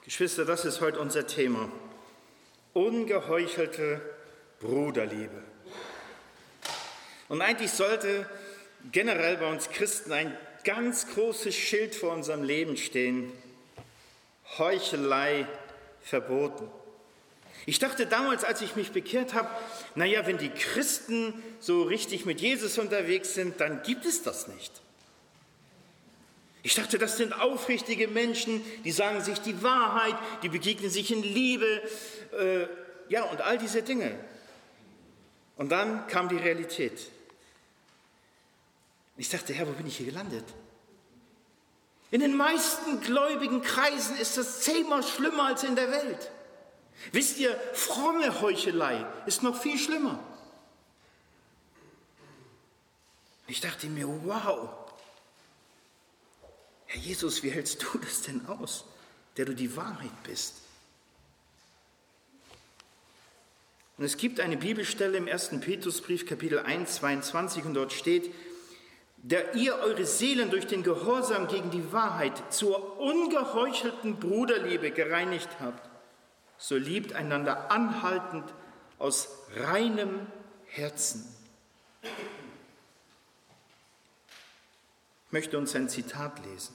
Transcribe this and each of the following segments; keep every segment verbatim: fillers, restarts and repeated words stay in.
Geschwister, das ist heute unser Thema. Ungeheuchelte Bruderliebe. Und eigentlich sollte generell bei uns Christen ein ganz großes Schild vor unserem Leben stehen. Heuchelei verboten. Ich dachte damals, als ich mich bekehrt habe, naja, wenn die Christen so richtig mit Jesus unterwegs sind, dann gibt es das nicht. Ich dachte, das sind aufrichtige Menschen, die sagen sich die Wahrheit, die begegnen sich in Liebe, äh, ja, und all diese Dinge. Und dann kam die Realität. Ich dachte, Herr, wo bin ich hier gelandet? In den meisten gläubigen Kreisen ist das zehnmal schlimmer als in der Welt. Wisst ihr, fromme Heuchelei ist noch viel schlimmer. Ich dachte mir, wow, Herr Jesus, wie hältst du das denn aus, der du die Wahrheit bist? Und es gibt eine Bibelstelle im ersten Petrusbrief, Kapitel eins, zweiundzwanzig, und dort steht: Da ihr eure Seelen durch den Gehorsam gegen die Wahrheit zur ungeheuchelten Bruderliebe gereinigt habt, so liebt einander anhaltend aus reinem Herzen. Ich möchte uns ein Zitat lesen.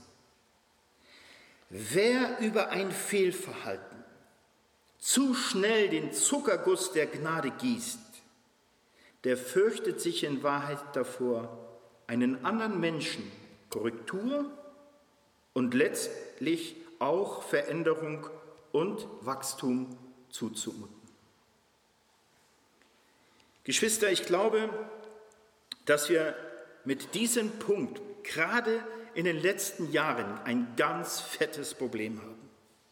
Wer über ein Fehlverhalten zu schnell den Zuckerguss der Gnade gießt, der fürchtet sich in Wahrheit davor, einen anderen Menschen Korrektur und letztlich auch Veränderung und Wachstum zuzumuten. Geschwister, ich glaube, dass wir mit diesem Punkt gerade in den letzten Jahren ein ganz fettes Problem haben.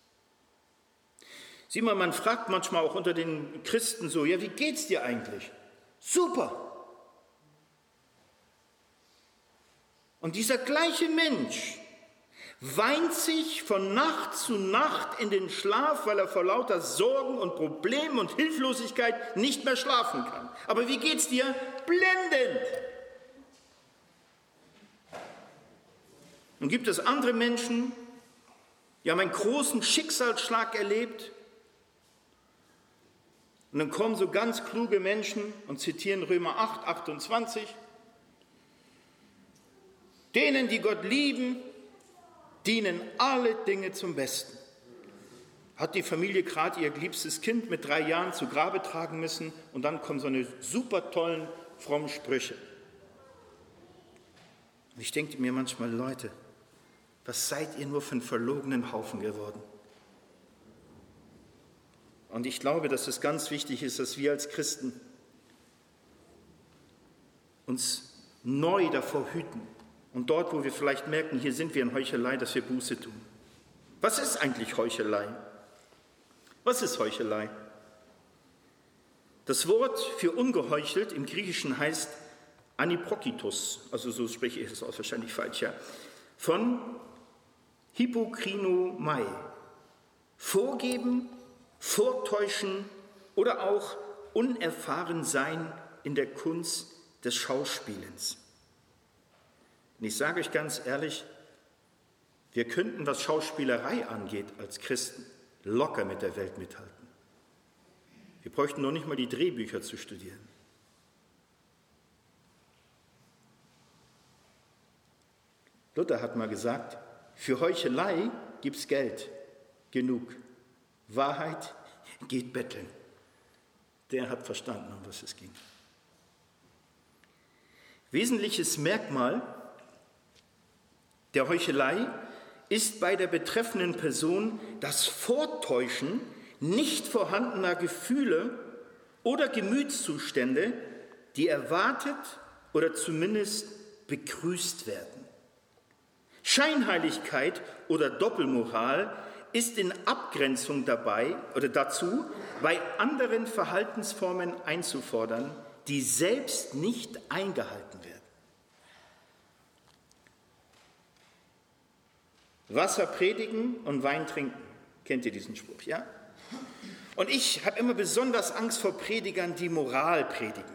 Sieh mal, man fragt manchmal auch unter den Christen so, ja, wie geht's dir eigentlich? Super! Und dieser gleiche Mensch weint sich von Nacht zu Nacht in den Schlaf, weil er vor lauter Sorgen und Problemen und Hilflosigkeit nicht mehr schlafen kann. Aber wie geht's dir? Blendend! Nun gibt es andere Menschen, die haben einen großen Schicksalsschlag erlebt. Und dann kommen so ganz kluge Menschen und zitieren Römer acht, achtundzwanzig. Denen, die Gott lieben, dienen alle Dinge zum Besten. Hat die Familie gerade ihr liebstes Kind mit drei Jahren zu Grabe tragen müssen und dann kommen so eine super tollen, frommen Sprüche. Und ich denke mir manchmal, Leute, was seid ihr nur für einen verlogenen Haufen geworden? Und ich glaube, dass es ganz wichtig ist, dass wir als Christen uns neu davor hüten. Und dort, wo wir vielleicht merken, hier sind wir in Heuchelei, dass wir Buße tun. Was ist eigentlich Heuchelei? Was ist Heuchelei? Das Wort für ungeheuchelt im Griechischen heißt Aniprokitos, also so spreche ich es aus, wahrscheinlich falsch, ja, von Hypokrinomai. Vorgeben, vortäuschen oder auch unerfahren sein in der Kunst des Schauspielens. Und ich sage euch ganz ehrlich, wir könnten, was Schauspielerei angeht, als Christen locker mit der Welt mithalten. Wir bräuchten noch nicht mal die Drehbücher zu studieren. Luther hat mal gesagt, für Heuchelei gibt's Geld genug. Wahrheit geht betteln. Der hat verstanden, um was es ging. Wesentliches Merkmal der Heuchelei ist bei der betreffenden Person das Vortäuschen nicht vorhandener Gefühle oder Gemütszustände, die erwartet oder zumindest begrüßt werden. Scheinheiligkeit oder Doppelmoral ist in Abgrenzung dabei oder dazu, bei anderen Verhaltensformen einzufordern, die selbst nicht eingehalten werden. Wasser predigen und Wein trinken. Kennt ihr diesen Spruch, ja? Und ich habe immer besonders Angst vor Predigern, die Moral predigen.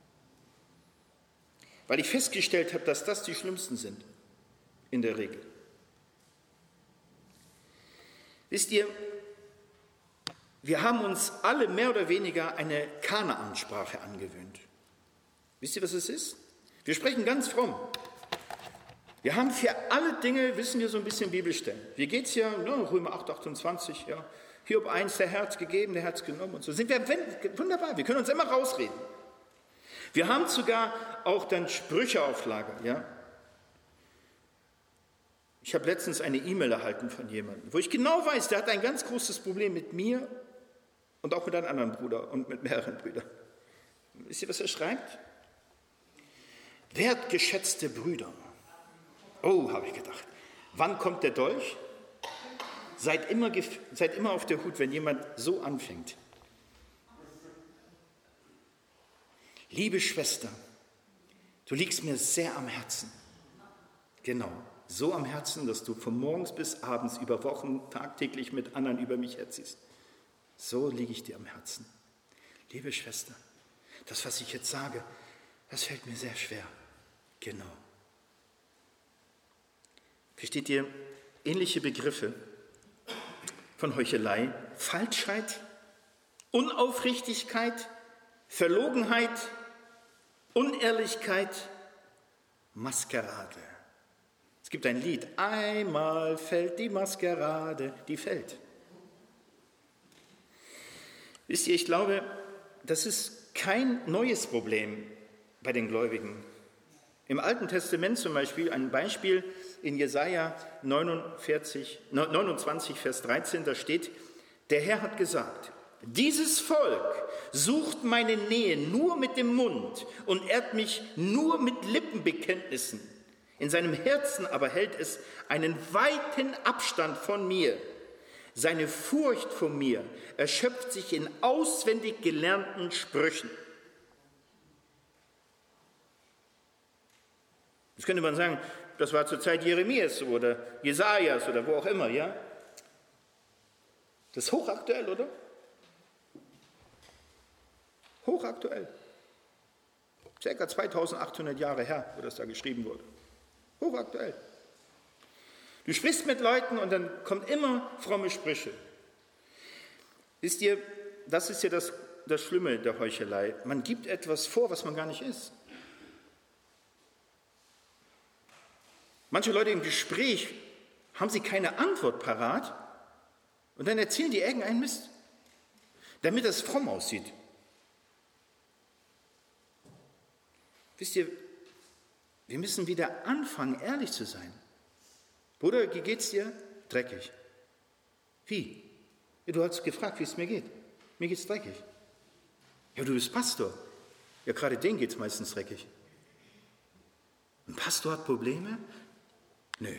Weil ich festgestellt habe, dass das die schlimmsten sind, in der Regel. Wisst ihr, wir haben uns alle mehr oder weniger eine Kanaansprache angewöhnt. Wisst ihr, was es ist? Wir sprechen ganz fromm. Wir haben für alle Dinge, wissen wir, so ein bisschen Bibelstellen. Wie geht es ja? No, Römer acht, achtundzwanzig, ja. Hiob eins, der Herz gegeben, der Herz genommen und so. Sind wir wunderbar, wir können uns immer rausreden. Wir haben sogar auch dann Sprüche auf Lager, ja. Ich habe letztens eine E-Mail erhalten von jemandem, wo ich genau weiß, der hat ein ganz großes Problem mit mir und auch mit einem anderen Bruder und mit mehreren Brüdern. Wisst ihr, was er schreibt? Wertgeschätzte Brüder. Oh, habe ich gedacht. Wann kommt der Dolch? Seid immer, seid immer auf der Hut, wenn jemand so anfängt. Liebe Schwester, du liegst mir sehr am Herzen. Genau, so am Herzen, dass du von morgens bis abends über Wochen tagtäglich mit anderen über mich herziehst. So liege ich dir am Herzen. Liebe Schwester, das, was ich jetzt sage, das fällt mir sehr schwer. Genau. Versteht ihr ähnliche Begriffe von Heuchelei? Falschheit, Unaufrichtigkeit, Verlogenheit, Unehrlichkeit, Maskerade. Es gibt ein Lied, einmal fällt die Maskerade, die fällt. Wisst ihr, ich glaube, das ist kein neues Problem bei den Gläubigen. Im Alten Testament zum Beispiel, ein Beispiel in Jesaja neunundvierzig, neunundzwanzig, Vers dreizehn, da steht, der Herr hat gesagt, dieses Volk sucht meine Nähe nur mit dem Mund und ehrt mich nur mit Lippenbekenntnissen. In seinem Herzen aber hält es einen weiten Abstand von mir. Seine Furcht vor mir erschöpft sich in auswendig gelernten Sprüchen. Jetzt könnte man sagen, das war zur Zeit Jeremias oder Jesajas oder wo auch immer, ja? Das ist hochaktuell, oder? Hochaktuell. Circa zweitausendachthundert Jahre her, wo das da geschrieben wurde. Hochaktuell. Du sprichst mit Leuten und dann kommen immer fromme Sprüche. Wisst ihr, das ist ja das, das Schlimme der Heuchelei. Man gibt etwas vor, was man gar nicht ist. Manche Leute im Gespräch haben sie keine Antwort parat und dann erzählen die irgendeinen Mist, damit das fromm aussieht. Wisst ihr, wir müssen wieder anfangen, ehrlich zu sein. Bruder, wie geht's dir? Dreckig. Wie? Ja, du hast gefragt, wie es mir geht. Mir geht's dreckig. Ja, du bist Pastor. Ja, gerade denen geht's meistens dreckig. Ein Pastor hat Probleme? Nö.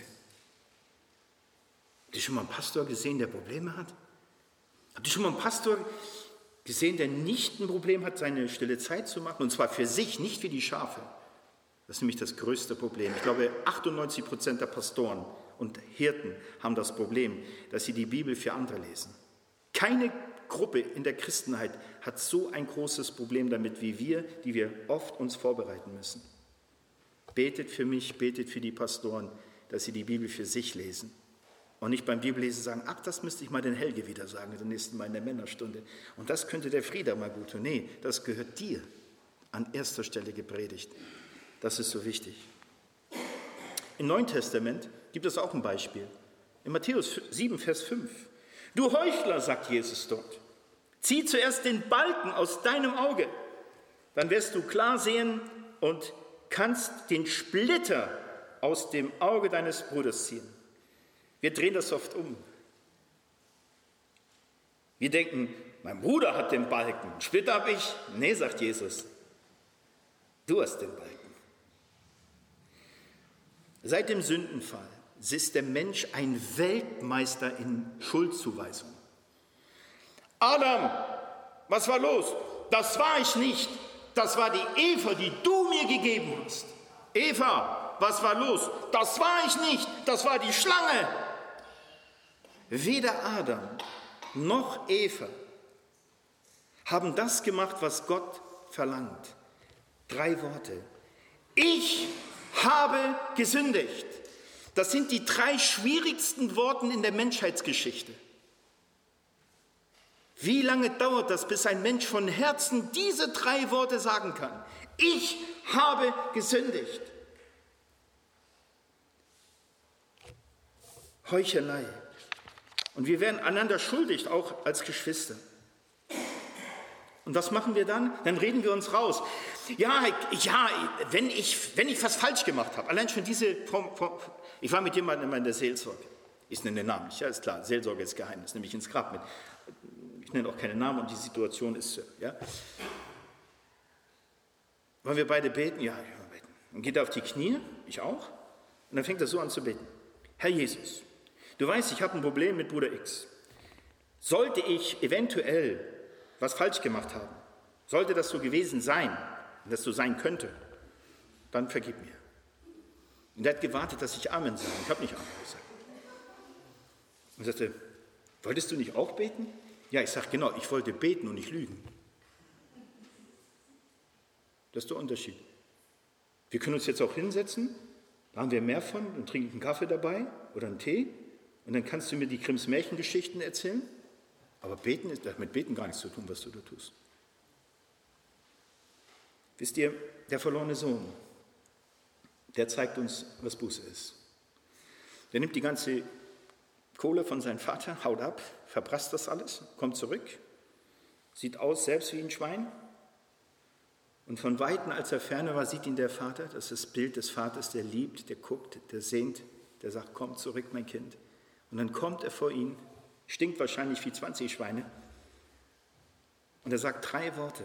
Habt ihr schon mal einen Pastor gesehen, der Probleme hat? Habt ihr schon mal einen Pastor gesehen, der nicht ein Problem hat, seine stille Zeit zu machen? Und zwar für sich, nicht für die Schafe. Das ist nämlich das größte Problem. Ich glaube, achtundneunzig Prozent der Pastoren und Hirten haben das Problem, dass sie die Bibel für andere lesen. Keine Gruppe in der Christenheit hat so ein großes Problem damit wie wir, die wir oft uns vorbereiten müssen. Betet für mich, betet für die Pastoren, dass sie die Bibel für sich lesen. Und nicht beim Bibellesen sagen, ach, das müsste ich mal den Helge wieder sagen, in der nächsten Mal in der Männerstunde. Und das könnte der Frieder mal gut tun. Nee, das gehört dir an erster Stelle gepredigt. Das ist so wichtig. Im Neuen Testament gibt es auch ein Beispiel. In Matthäus sieben, Vers fünf. Du Heuchler, sagt Jesus dort, zieh zuerst den Balken aus deinem Auge, dann wirst du klar sehen und kannst den Splitter aus dem Auge deines Bruders ziehen. Wir drehen das oft um. Wir denken, mein Bruder hat den Balken, einen Splitter habe ich. Nee, sagt Jesus, du hast den Balken. Seit dem Sündenfall ist der Mensch ein Weltmeister in Schuldzuweisung. Adam, was war los? Das war ich nicht. Das war die Eva, die du mir gegeben hast. Eva, was war los? Das war ich nicht. Das war die Schlange. Weder Adam noch Eva haben das gemacht, was Gott verlangt. Drei Worte. Ich habe gesündigt. Das sind die drei schwierigsten Worte in der Menschheitsgeschichte. Wie lange dauert das, bis ein Mensch von Herzen diese drei Worte sagen kann? Ich habe gesündigt. Heuchelei. Und wir werden einander schuldig, auch als Geschwister. Und was machen wir dann? Dann reden wir uns raus. Ja, ja, wenn ich, wenn ich was falsch gemacht habe, allein schon diese Form, Form, ich war mit jemandem immer in der Seelsorge. Ich nenne den Namen nicht, ja, ist klar, Seelsorge ist Geheimnis, nehme ich ins Grab mit. Ich nenne auch keinen Namen und die Situation ist, ja. Wollen wir beide beten? Ja, ja, beten. Dann geht er auf die Knie, ich auch, und dann fängt er so an zu beten. Herr Jesus, du weißt, ich habe ein Problem mit Bruder X. Sollte ich eventuell was falsch gemacht haben, sollte das so gewesen sein, dass so sein könnte, dann vergib mir. Und er hat gewartet, dass ich Amen sage. Ich habe nicht Amen gesagt. Und er sagte, wolltest du nicht auch beten? Ja, ich sage, genau, ich wollte beten und nicht lügen. Das ist der Unterschied. Wir können uns jetzt auch hinsetzen, da haben wir mehr von und trinken einen Kaffee dabei oder einen Tee und dann kannst du mir die Grimms Märchengeschichten erzählen. Aber beten ist, hat mit Beten gar nichts zu tun, was du da tust. Wisst ihr, der verlorene Sohn, der zeigt uns, was Buße ist. Der nimmt die ganze Kohle von seinem Vater, haut ab, verprasst das alles, kommt zurück, sieht aus selbst wie ein Schwein. Und von Weitem, als er ferne war, sieht ihn der Vater, das ist das Bild des Vaters, der liebt, der guckt, der sehnt, der sagt, komm zurück, mein Kind. Und dann kommt er vor ihn, stinkt wahrscheinlich wie zwanzig Schweine, und er sagt drei Worte.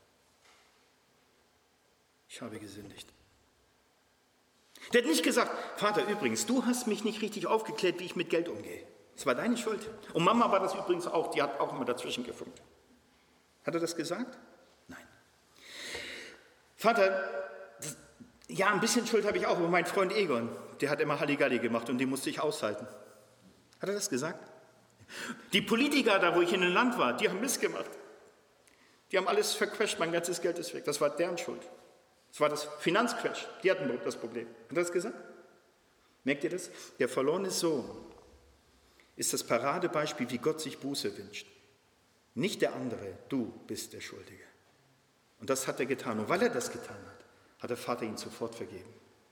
Ich habe gesündigt. Der hat nicht gesagt, Vater, übrigens, du hast mich nicht richtig aufgeklärt, wie ich mit Geld umgehe. Das war deine Schuld. Und Mama war das übrigens auch, die hat auch immer dazwischen gefunkt. Hat er das gesagt? Nein. Vater, das, ja, ein bisschen Schuld habe ich auch, aber mein Freund Egon, der hat immer Halligalli gemacht und den musste ich aushalten. Hat er das gesagt? Die Politiker da, wo ich in dem Land war, die haben Mist gemacht. Die haben alles verquetscht, mein ganzes Geld ist weg. Das war deren Schuld. Das war das Finanzquetsch. Die hatten das Problem. Hat er das gesagt? Merkt ihr das? Der verlorene Sohn ist das Paradebeispiel, wie Gott sich Buße wünscht. Nicht der andere, du bist der Schuldige. Und das hat er getan. Und weil er das getan hat, hat der Vater ihn sofort vergeben.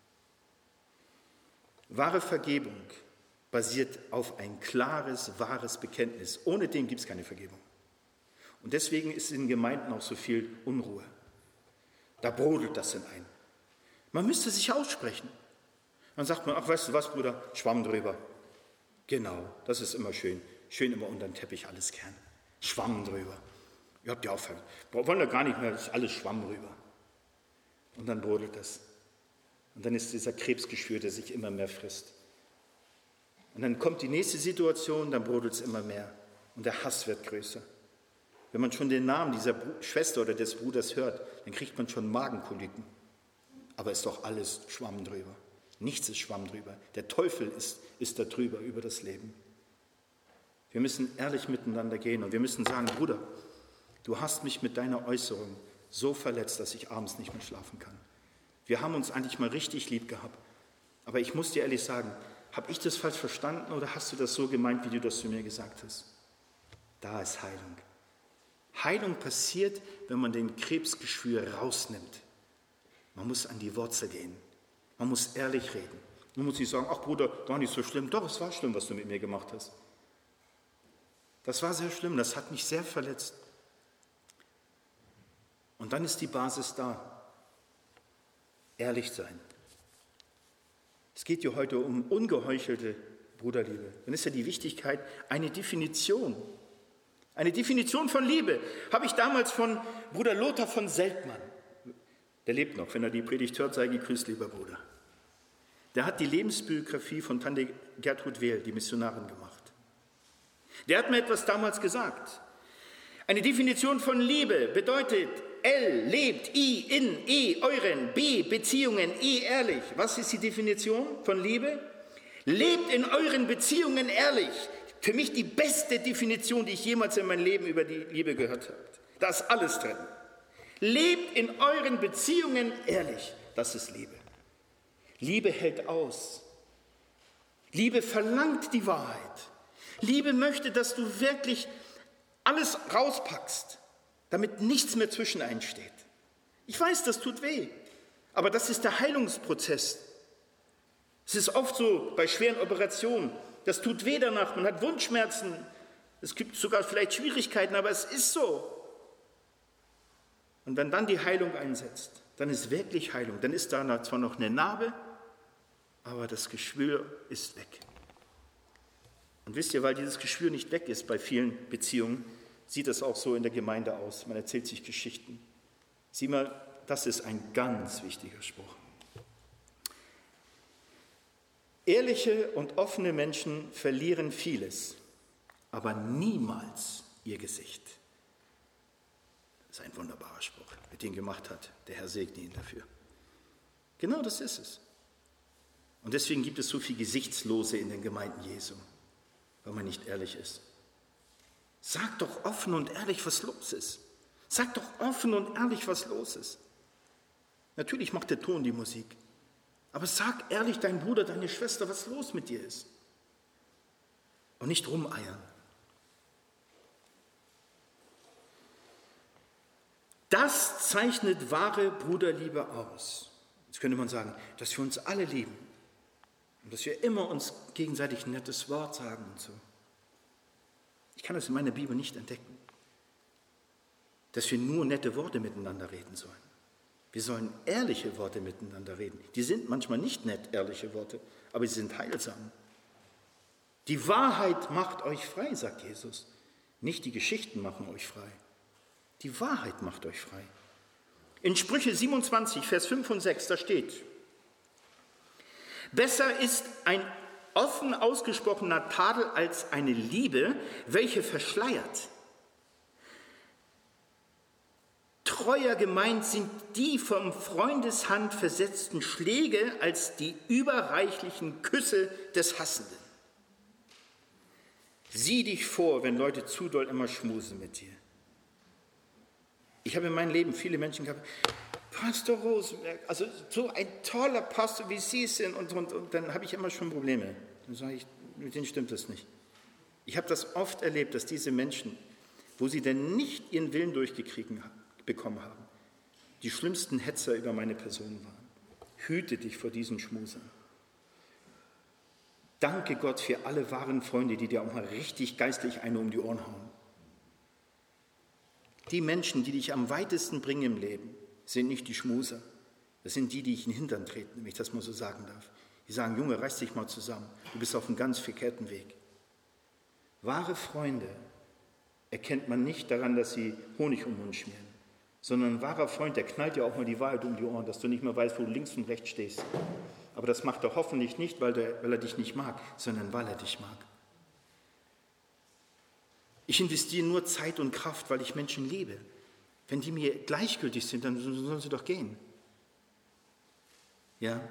Wahre Vergebung basiert auf ein klares, wahres Bekenntnis. Ohne dem gibt es keine Vergebung. Und deswegen ist in Gemeinden auch so viel Unruhe. Da brodelt das in einem. Man müsste sich aussprechen. Dann sagt man, ach, weißt du was, Bruder, Schwamm drüber. Genau, das ist immer schön. Schön immer unter den Teppich alles kehren. Schwamm drüber. Ihr habt ja auch, wir wollen ja gar nicht mehr, das ist alles Schwamm drüber. Und dann brodelt das. Und dann ist dieser Krebsgeschwür, der sich immer mehr frisst. Und dann kommt die nächste Situation, dann brodelt es immer mehr. Und der Hass wird größer. Wenn man schon den Namen dieser Schwester oder des Bruders hört, dann kriegt man schon Magenkoliken. Aber ist doch alles Schwamm drüber. Nichts ist Schwamm drüber. Der Teufel ist, ist da drüber, über das Leben. Wir müssen ehrlich miteinander gehen und wir müssen sagen, Bruder, du hast mich mit deiner Äußerung so verletzt, dass ich abends nicht mehr schlafen kann. Wir haben uns eigentlich mal richtig lieb gehabt. Aber ich muss dir ehrlich sagen, habe ich das falsch verstanden oder hast du das so gemeint, wie du das zu mir gesagt hast? Da ist Heilung. Heilung passiert, wenn man den Krebsgeschwür rausnimmt. Man muss an die Wurzel gehen. Man muss ehrlich reden. Man muss nicht sagen, ach Bruder, war nicht so schlimm. Doch, es war schlimm, was du mit mir gemacht hast. Das war sehr schlimm, das hat mich sehr verletzt. Und dann ist die Basis da. Ehrlich sein. Es geht ja heute um ungeheuchelte Bruderliebe. Dann ist ja die Wichtigkeit, eine Definition. Eine Definition von Liebe habe ich damals von Bruder Lothar von Seltmann. Der lebt noch, wenn er die Predigt hört, sei gegrüßt, lieber Bruder. Der hat die Lebensbiografie von Tante Gertrud Wehl, die Missionarin, gemacht. Der hat mir etwas damals gesagt. Eine Definition von Liebe bedeutet L, lebt, I, in, E, euren, B, Beziehungen, E, ehrlich. Was ist die Definition von Liebe? Lebt in euren Beziehungen ehrlich. Für mich die beste Definition, die ich jemals in meinem Leben über die Liebe gehört habe. Da ist alles drin. Lebt in euren Beziehungen ehrlich. Das ist Liebe. Liebe hält aus. Liebe verlangt die Wahrheit. Liebe möchte, dass du wirklich alles rauspackst, damit nichts mehr zwischen einsteht. Ich weiß, das tut weh, aber das ist der Heilungsprozess. Es ist oft so bei schweren Operationen, das tut weh danach, man hat Wundschmerzen, es gibt sogar vielleicht Schwierigkeiten, aber es ist so. Und wenn dann die Heilung einsetzt, dann ist wirklich Heilung. Dann ist da zwar noch eine Narbe, aber das Geschwür ist weg. Und wisst ihr, weil dieses Geschwür nicht weg ist bei vielen Beziehungen, sieht das auch so in der Gemeinde aus. Man erzählt sich Geschichten. Sieh mal, das ist ein ganz wichtiger Spruch. Ehrliche und offene Menschen verlieren vieles, aber niemals ihr Gesicht. Das ist ein wunderbarer Spruch, wer den gemacht hat. Der Herr segne ihn dafür. Genau das ist es. Und deswegen gibt es so viele Gesichtslose in den Gemeinden Jesu, weil man nicht ehrlich ist. Sag doch offen und ehrlich, was los ist. Sag doch offen und ehrlich, was los ist. Natürlich macht der Ton die Musik. Aber sag ehrlich deinem Bruder, deine Schwester, was los mit dir ist. Und nicht rumeiern. Das zeichnet wahre Bruderliebe aus. Jetzt könnte man sagen, dass wir uns alle lieben und dass wir immer uns gegenseitig ein nettes Wort sagen und so. Ich kann das in meiner Bibel nicht entdecken, dass wir nur nette Worte miteinander reden sollen. Wir sollen ehrliche Worte miteinander reden. Die sind manchmal nicht nett, ehrliche Worte, aber sie sind heilsam. Die Wahrheit macht euch frei, sagt Jesus. Nicht die Geschichten machen euch frei. Die Wahrheit macht euch frei. In Sprüche siebenundzwanzig, Vers fünf und sechs, da steht: Besser ist ein offen ausgesprochener Tadel als eine Liebe, welche verschleiert. Treuer gemeint sind die vom Freundeshand versetzten Schläge als die überreichlichen Küsse des Hassenden. Sieh dich vor, wenn Leute zu doll immer schmusen mit dir. Ich habe in meinem Leben viele Menschen gehabt, Pastor Rosenberg, also so ein toller Pastor, wie Sie sind, und, und, und dann habe ich immer schon Probleme. Dann sage ich, mit denen stimmt das nicht. Ich habe das oft erlebt, dass diese Menschen, wo sie denn nicht ihren Willen durchgekriegt bekommen haben, die schlimmsten Hetzer über meine Person waren. Hüte dich vor diesen Schmusern. Danke Gott für alle wahren Freunde, die dir auch mal richtig geistlich eine um die Ohren hauen. Die Menschen, die dich am weitesten bringen im Leben, sind nicht die Schmuser. Das sind die, die dich in den Hintern treten, wenn ich das mal so sagen darf. Die sagen, Junge, reiß dich mal zusammen. Du bist auf einem ganz verkehrten Weg. Wahre Freunde erkennt man nicht daran, dass sie Honig um den Mund schmieren, sondern ein wahrer Freund, der knallt dir auch mal die Wahrheit um die Ohren, dass du nicht mehr weißt, wo du links und rechts stehst. Aber das macht er hoffentlich nicht, weil, der, weil er dich nicht mag, sondern weil er dich mag. Ich investiere nur Zeit und Kraft, weil ich Menschen liebe. Wenn die mir gleichgültig sind, dann sollen sie doch gehen. Ja?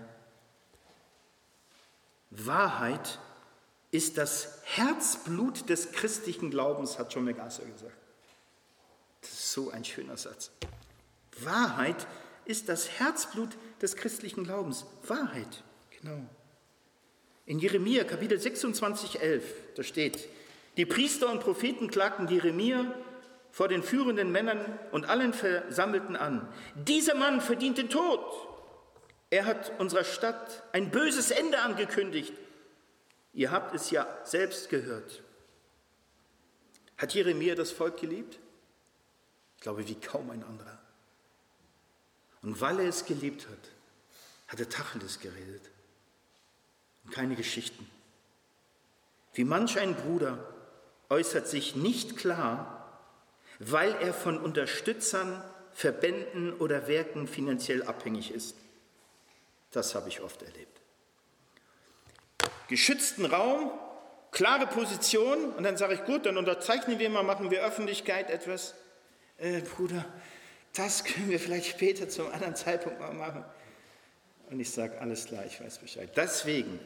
Wahrheit ist das Herzblut des christlichen Glaubens, hat John MacArthur gesagt. Das ist so ein schöner Satz. Wahrheit ist das Herzblut des christlichen Glaubens. Wahrheit, genau. In Jeremia Kapitel sechsundzwanzig, elf, da steht: Die Priester und Propheten klagten Jeremia vor den führenden Männern und allen Versammelten an: Dieser Mann verdient den Tod. Er hat unserer Stadt ein böses Ende angekündigt. Ihr habt es ja selbst gehört. Hat Jeremia das Volk geliebt? Ich glaube, wie kaum ein anderer. Und weil er es geliebt hat, hat er Tacheles geredet und keine Geschichten. Wie manch ein Bruder äußert sich nicht klar, weil er von Unterstützern, Verbänden oder Werken finanziell abhängig ist. Das habe ich oft erlebt. Geschützten Raum, klare Position, und dann sage ich, gut, dann unterzeichnen wir mal, machen wir Öffentlichkeit etwas. Äh, Bruder, das können wir vielleicht später zum anderen Zeitpunkt mal machen. Und ich sage, alles klar, ich weiß Bescheid. Deswegen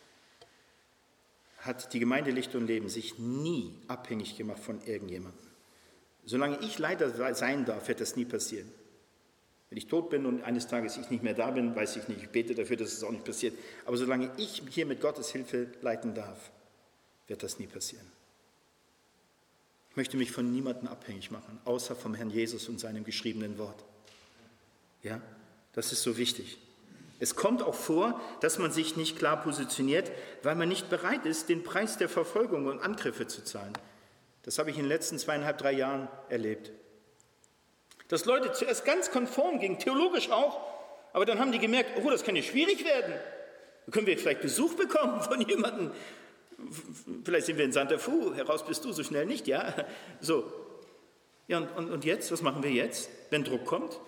hat die Gemeinde Licht und Leben sich nie abhängig gemacht von irgendjemandem. Solange ich Leiter sein darf, wird das nie passieren. Wenn ich tot bin und eines Tages ich nicht mehr da bin, weiß ich nicht, ich bete dafür, dass es auch nicht passiert. Aber solange ich hier mit Gottes Hilfe leiten darf, wird das nie passieren. Ich möchte mich von niemandem abhängig machen, außer vom Herrn Jesus und seinem geschriebenen Wort. Ja, das ist so wichtig. Es kommt auch vor, dass man sich nicht klar positioniert, weil man nicht bereit ist, den Preis der Verfolgung und Angriffe zu zahlen. Das habe ich in den letzten zweieinhalb, drei Jahren erlebt. Dass Leute zuerst ganz konform gingen, theologisch auch, aber dann haben die gemerkt, oh, das kann ja schwierig werden. Da können wir vielleicht Besuch bekommen von jemandem. Vielleicht sind wir in Santa Fu, heraus bist du, so schnell nicht, ja? So. Ja, und, und, und jetzt, was machen wir jetzt, wenn Druck kommt?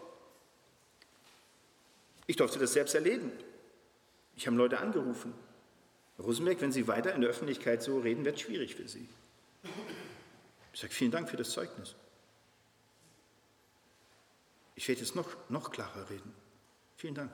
Ich durfte das selbst erleben. Ich habe Leute angerufen. Herr Rosenberg, wenn Sie weiter in der Öffentlichkeit so reden, wird es schwierig für Sie. Ich sage, vielen Dank für das Zeugnis. Ich werde jetzt noch, noch klarer reden. Vielen Dank.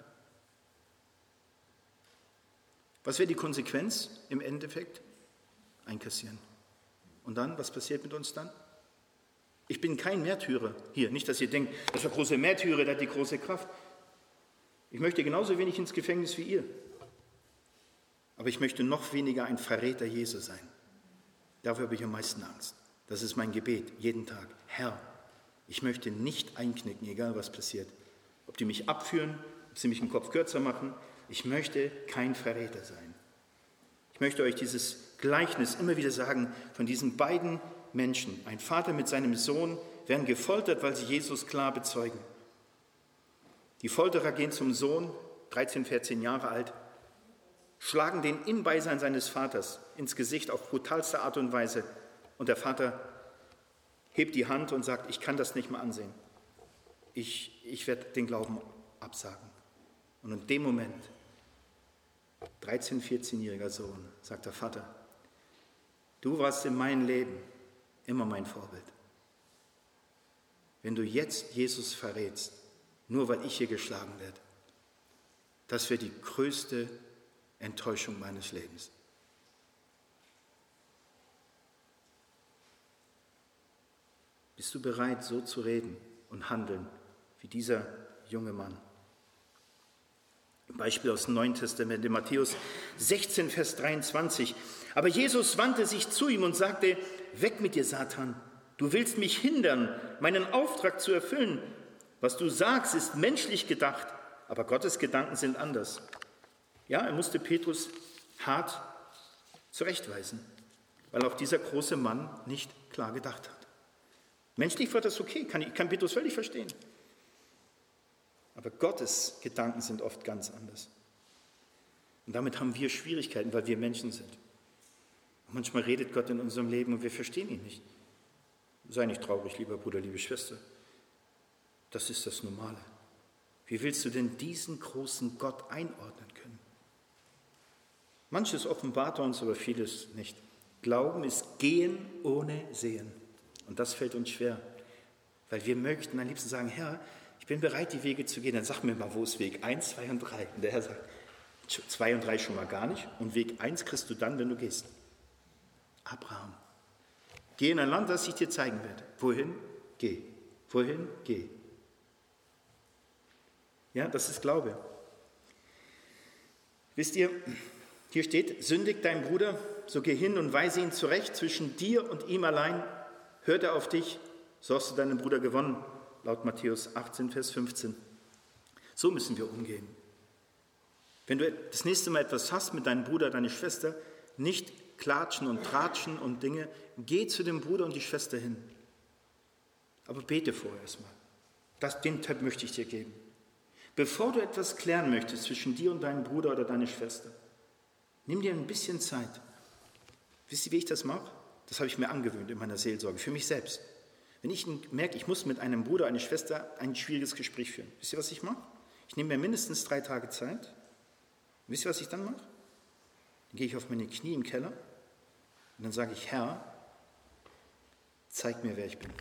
Was wäre die Konsequenz im Endeffekt? Einkassieren. Und dann, was passiert mit uns dann? Ich bin kein Märtyrer hier. Nicht, dass ihr denkt, das war große Märtyrer, der hat die große Kraft. Ich möchte genauso wenig ins Gefängnis wie ihr. Aber ich möchte noch weniger ein Verräter Jesu sein. Dafür habe ich am meisten Angst. Das ist mein Gebet, jeden Tag. Herr, ich möchte nicht einknicken, egal was passiert. Ob die mich abführen, ob sie mich den Kopf kürzer machen. Ich möchte kein Verräter sein. Ich möchte euch dieses Gleichnis immer wieder sagen von diesen beiden Menschen. Ein Vater mit seinem Sohn werden gefoltert, weil sie Jesus klar bezeugen. Die Folterer gehen zum Sohn, dreizehn, vierzehn Jahre alt, schlagen den im Beisein seines Vaters ins Gesicht auf brutalste Art und Weise. Und der Vater hebt die Hand und sagt, ich kann das nicht mehr ansehen. Ich, ich werde den Glauben absagen. Und in dem Moment, dreizehn-, vierzehnjähriger Sohn, sagt der Vater, du warst in meinem Leben immer mein Vorbild. Wenn du jetzt Jesus verrätst, nur weil ich hier geschlagen werde, das wäre die größte Enttäuschung meines Lebens. Bist du bereit, so zu reden und handeln wie dieser junge Mann? Ein Beispiel aus dem Neuen Testament, in Matthäus sechzehn, Vers dreiundzwanzig. Aber Jesus wandte sich zu ihm und sagte, weg mit dir, Satan, du willst mich hindern, meinen Auftrag zu erfüllen. Was du sagst, ist menschlich gedacht, aber Gottes Gedanken sind anders. Ja, er musste Petrus hart zurechtweisen, weil auch dieser große Mann nicht klar gedacht hat. Menschlich war das okay, kann, ich kann Petrus völlig verstehen. Aber Gottes Gedanken sind oft ganz anders. Und damit haben wir Schwierigkeiten, weil wir Menschen sind. Und manchmal redet Gott in unserem Leben und wir verstehen ihn nicht. Sei nicht traurig, lieber Bruder, liebe Schwester. Das ist das Normale. Wie willst du denn diesen großen Gott einordnen können? Manches offenbart uns, aber vieles nicht. Glauben ist Gehen ohne Sehen. Und das fällt uns schwer, weil wir möchten am liebsten sagen, Herr, ich bin bereit, die Wege zu gehen. Dann sag mir mal, wo ist Weg eins, zwei und drei? Und der Herr sagt, zwei und drei schon mal gar nicht. Und Weg eins kriegst du dann, wenn du gehst. Abraham, geh in ein Land, das ich dir zeigen werde. Wohin? Geh. Wohin? Geh. Ja, das ist Glaube. Wisst ihr, hier steht, sündigt dein Bruder, so geh hin und weise ihn zurecht. Zwischen dir und ihm allein hört er auf dich, so hast du deinen Bruder gewonnen, laut Matthäus achtzehn, Vers fünfzehn. So müssen wir umgehen. Wenn du das nächste Mal etwas hast mit deinem Bruder, deiner Schwester, nicht klatschen und tratschen und Dinge, geh zu dem Bruder und die Schwester hin. Aber bete vorher erstmal. Das, den Tipp möchte ich dir geben. Bevor du etwas klären möchtest zwischen dir und deinem Bruder oder deiner Schwester, nimm dir ein bisschen Zeit. Wisst ihr, wie ich das mache? Das habe ich mir angewöhnt in meiner Seelsorge, für mich selbst. Wenn ich merke, ich muss mit einem Bruder, einer Schwester ein schwieriges Gespräch führen, wisst ihr, was ich mache? Ich nehme mir mindestens drei Tage Zeit. Und wisst ihr, was ich dann mache? Dann gehe ich auf meine Knie im Keller und dann sage ich, Herr, zeig mir, wer ich bin.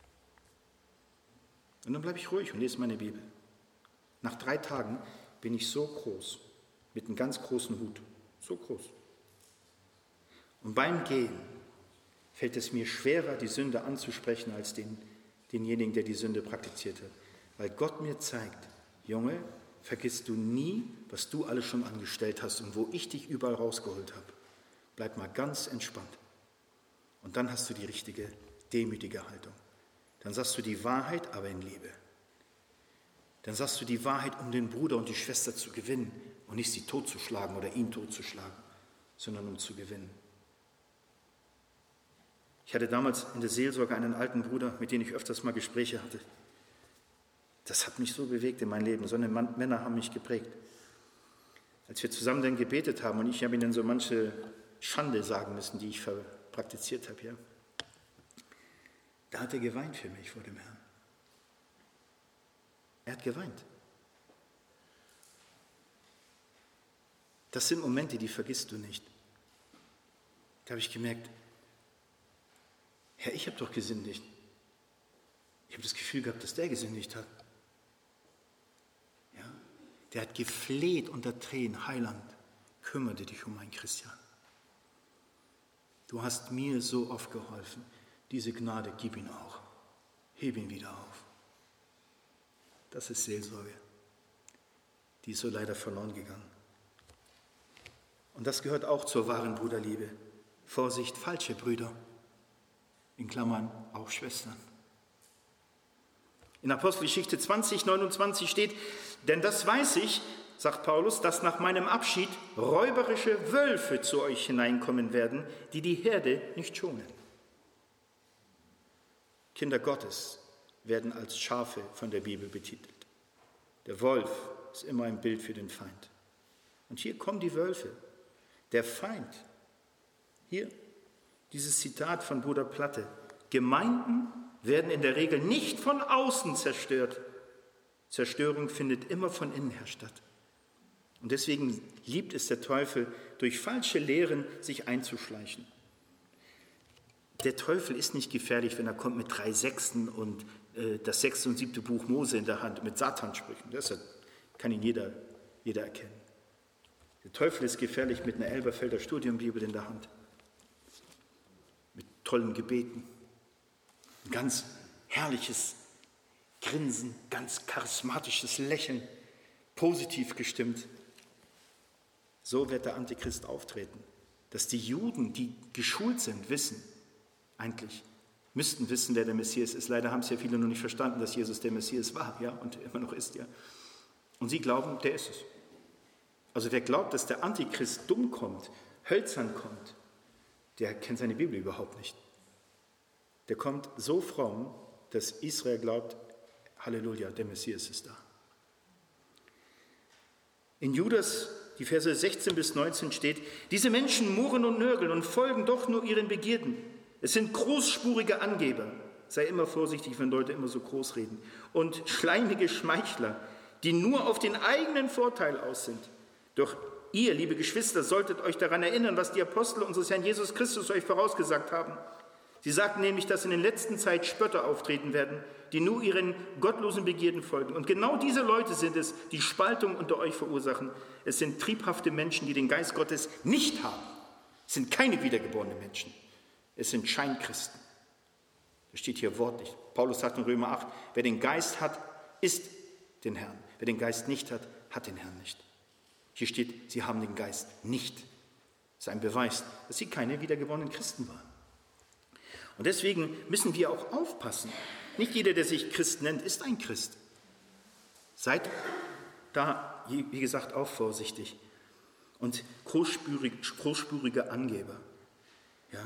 Und dann bleibe ich ruhig und lese meine Bibel. Nach drei Tagen bin ich so groß, mit einem ganz großen Hut, so groß. Und beim Gehen fällt es mir schwerer, die Sünde anzusprechen, als den, denjenigen, der die Sünde praktiziert hat. Weil Gott mir zeigt, Junge, vergiss du nie, was du alles schon angestellt hast und wo ich dich überall rausgeholt habe. Bleib mal ganz entspannt. Und dann hast du die richtige demütige Haltung. Dann sagst du die Wahrheit, aber in Liebe. Dann sagst du die Wahrheit, um den Bruder und die Schwester zu gewinnen und nicht sie totzuschlagen oder ihn totzuschlagen, sondern um zu gewinnen. Ich hatte damals in der Seelsorge einen alten Bruder, mit dem ich öfters mal Gespräche hatte. Das hat mich so bewegt in mein Leben. So eine Männer haben mich geprägt. Als wir zusammen dann gebetet haben und ich habe ihnen so manche Schande sagen müssen, die ich praktiziert habe, ja, da hat er geweint für mich vor dem Herrn. Er hat geweint. Das sind Momente, die vergisst du nicht. Da habe ich gemerkt, Herr, ich habe doch gesündigt. Ich habe das Gefühl gehabt, dass der gesündigt hat. Ja? Der hat gefleht unter Tränen, Heiland, kümmere dich um meinen Christian. Du hast mir so oft geholfen. Diese Gnade, gib ihn auch. Heb ihn wieder auf. Das ist Seelsorge. Die ist so leider verloren gegangen. Und das gehört auch zur wahren Bruderliebe. Vorsicht, falsche Brüder. In Klammern auch Schwestern. In Apostelgeschichte zwanzig, neunundzwanzig steht, denn das weiß ich, sagt Paulus, dass nach meinem Abschied räuberische Wölfe zu euch hineinkommen werden, die die Herde nicht schonen. Kinder Gottes werden als Schafe von der Bibel betitelt. Der Wolf ist immer ein Bild für den Feind. Und hier kommen die Wölfe. Der Feind. Hier dieses Zitat von Bruder Platte. Gemeinden werden in der Regel nicht von außen zerstört. Zerstörung findet immer von innen her statt. Und deswegen liebt es der Teufel, durch falsche Lehren sich einzuschleichen. Der Teufel ist nicht gefährlich, wenn er kommt mit drei Sechsten und äh, das sechste und siebte Buch Mose in der Hand mit Satansprüchen. Das kann ihn jeder, jeder erkennen. Der Teufel ist gefährlich mit einer Elberfelder Studienbibel in der Hand. Mit tollen Gebeten. Ein ganz herrliches Grinsen, ganz charismatisches Lächeln, positiv gestimmt. So wird der Antichrist auftreten. Dass die Juden, die geschult sind, wissen, eigentlich müssten wissen, wer der Messias ist. Leider haben es ja viele noch nicht verstanden, dass Jesus der Messias war, ja, und immer noch ist, ja. Und sie glauben, der ist es. Also wer glaubt, dass der Antichrist dumm kommt, hölzern kommt, der kennt seine Bibel überhaupt nicht. Der kommt so fromm, dass Israel glaubt, Halleluja, der Messias ist da. In Judas, die Verse sechzehn bis neunzehn steht, diese Menschen murren und nörgeln und folgen doch nur ihren Begierden. Es sind großspurige Angeber, sei immer vorsichtig, wenn Leute immer so groß reden, und schleimige Schmeichler, die nur auf den eigenen Vorteil aus sind. Doch ihr, liebe Geschwister, solltet euch daran erinnern, was die Apostel unseres Herrn Jesus Christus euch vorausgesagt haben. Sie sagten nämlich, dass in der letzten Zeit Spötter auftreten werden, die nur ihren gottlosen Begierden folgen. Und genau diese Leute sind es, die Spaltung unter euch verursachen. Es sind triebhafte Menschen, die den Geist Gottes nicht haben. Es sind keine wiedergeborenen Menschen. Es sind Scheinchristen. Das steht hier wortlich. Paulus sagt in Römer acht, wer den Geist hat, ist den Herrn. Wer den Geist nicht hat, hat den Herrn nicht. Hier steht, sie haben den Geist nicht. Das ist ein Beweis, dass sie keine wiedergeborenen Christen waren. Und deswegen müssen wir auch aufpassen. Nicht jeder, der sich Christ nennt, ist ein Christ. Seid da, wie gesagt, auch vorsichtig. Und großspurige, großspurige Angeber. Ja?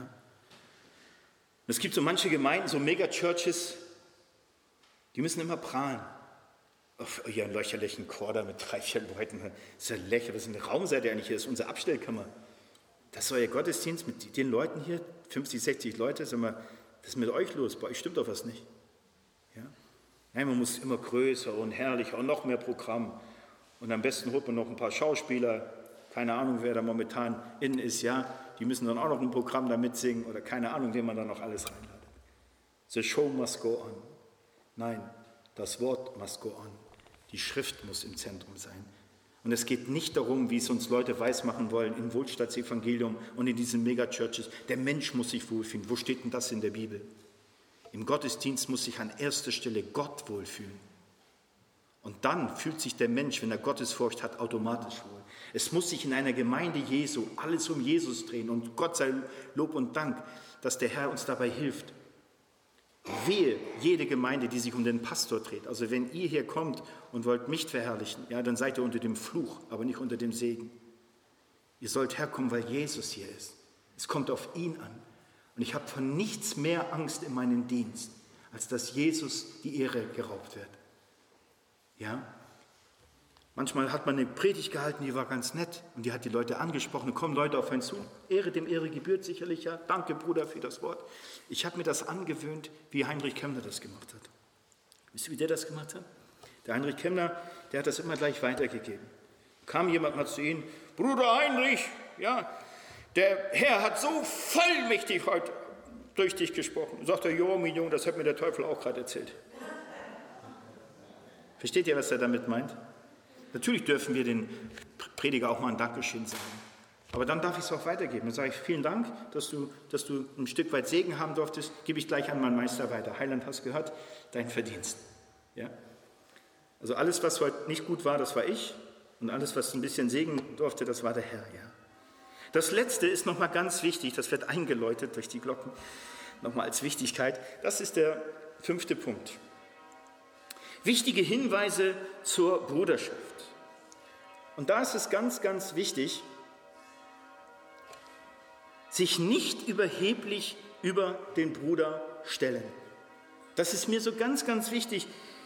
Es gibt so manche Gemeinden, so Megachurches, die müssen immer prahlen. Auf ihren lächerlichen Chor da mit drei, vier Leuten. Das ist ja lächerlich. Was ist ein Raum seid ihr eigentlich hier? Das ist unsere Abstellkammer. Das ist euer Gottesdienst mit den Leuten hier, fünfzig, sechzig Leute. Sag mal, was ist mit euch los? Bei euch stimmt doch was nicht. Ja? Nein, man muss immer größer und herrlicher und noch mehr Programm. Und am besten holt man noch ein paar Schauspieler. Keine Ahnung, wer da momentan innen ist. Ja, die müssen dann auch noch ein Programm da mitsingen. Oder keine Ahnung, wen man da noch alles reinladet. The show must go on. Nein, das Wort must go on. Die Schrift muss im Zentrum sein. Und es geht nicht darum, wie es uns Leute weismachen wollen, im Wohlstandsevangelium und in diesen Megachurches. Der Mensch muss sich wohlfühlen. Wo steht denn das in der Bibel? Im Gottesdienst muss sich an erster Stelle Gott wohlfühlen. Und dann fühlt sich der Mensch, wenn er Gottesfurcht hat, automatisch wohl. Es muss sich in einer Gemeinde Jesu alles um Jesus drehen. Und Gott sei Lob und Dank, dass der Herr uns dabei hilft. Wehe, jede Gemeinde, die sich um den Pastor dreht. Also wenn ihr hier kommt und wollt mich verherrlichen, ja, dann seid ihr unter dem Fluch, aber nicht unter dem Segen. Ihr sollt herkommen, weil Jesus hier ist. Es kommt auf ihn an. Und ich habe von nichts mehr Angst in meinem Dienst, als dass Jesus die Ehre geraubt wird. Ja? Manchmal hat man eine Predigt gehalten, die war ganz nett und die hat die Leute angesprochen. Und kommen Leute auf einen zu. Ehre dem Ehre gebührt sicherlich, ja. Danke, Bruder, für das Wort. Ich habe mir das angewöhnt, wie Heinrich Kemmler das gemacht hat. Wisst ihr, wie der das gemacht hat? Der Heinrich Kemmler, der hat das immer gleich weitergegeben. Kam jemand mal zu ihm, Bruder Heinrich, ja, der Herr hat so vollmächtig heute durch dich gesprochen. Sagt er, jo, mein Junge, das hat mir der Teufel auch gerade erzählt. Versteht ihr, was er damit meint? Natürlich dürfen wir den Prediger auch mal ein Dankeschön sagen. Aber dann darf ich es auch weitergeben. Dann sage ich, vielen Dank, dass du, dass du ein Stück weit Segen haben durftest, gebe ich gleich an meinen Meister weiter. Heiland, hast gehört, dein Verdienst. Ja? Also alles, was heute nicht gut war, das war ich. Und alles, was ein bisschen Segen durfte, das war der Herr. Ja? Das Letzte ist nochmal ganz wichtig, das wird eingeläutet durch die Glocken, nochmal als Wichtigkeit. Das ist der fünfte Punkt. Wichtige Hinweise zur Bruderschaft. Und da ist es ganz, ganz wichtig, sich nicht überheblich über den Bruder stellen. Das ist mir so ganz, ganz wichtig.